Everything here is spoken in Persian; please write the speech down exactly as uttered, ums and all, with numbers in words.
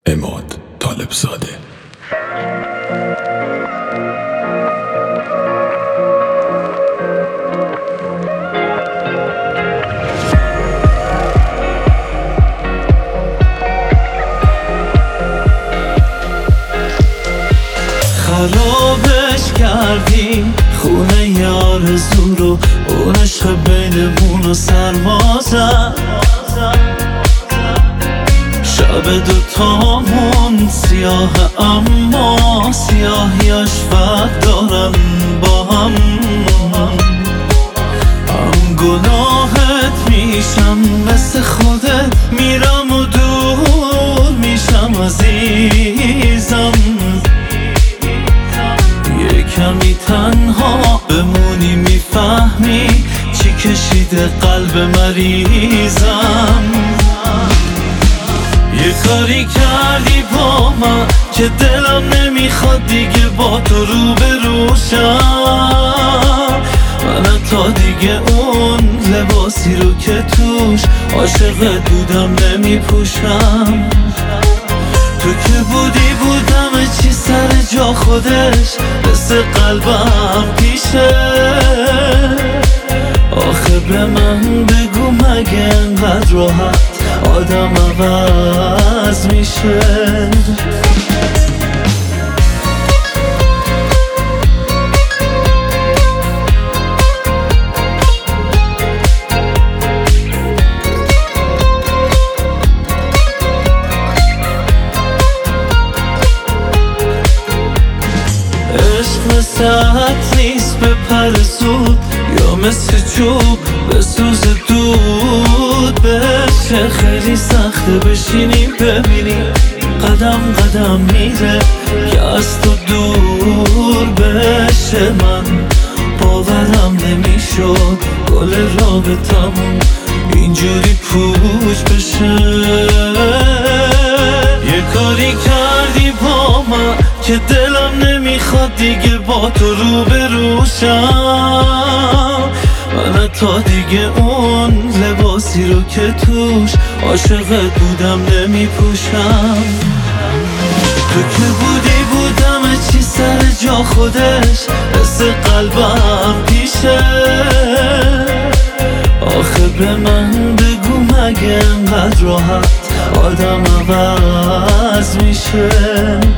عماد طالبزاده. خرابش کردیم خونه ی آرزو رو، اون عشق بینمون و سرما زد. شب دوتامون سیاه اما سیاهیاش فرق دارن با هم. هم گناهت میشم مثل خودت، میرم و دور میشم عزیزم. یه کمی تنها بمونی میفهمی چی کشیده قلب مریضم. یه کاری کردی با من که دلم نمیخواد دیگه با تو رو بروشم. من تا دیگه اون لباسی رو که توش عاشقت بودم نمیپوشم. تو که بودی بودم چی سر جا خودش، مثل قلبم پیشه. آخه به من بگو مگه انقدر راحت آدم عوض میشه؟ عشق مثل عطر نیست به پر زود، یا مثل چوب به سوز دود بشه. خیلی سخته بشینیم ببینیم قدم قدم میره که از تو دور بشه. من باورم نمیشد گل رابطمون اینجوری پوچ بشه. یه کاری کردی با من که دلم نمیخواد دیگه با تو رو بروشم. من تا دیگه اون لباسی رو که توش عاشقت بودم نمیپوشم. تو که بودی بودم چی سر جا خودش، مثل قلبم پیشه. آخه به من بگو مگه انقدر راحت آدم عوض میشه؟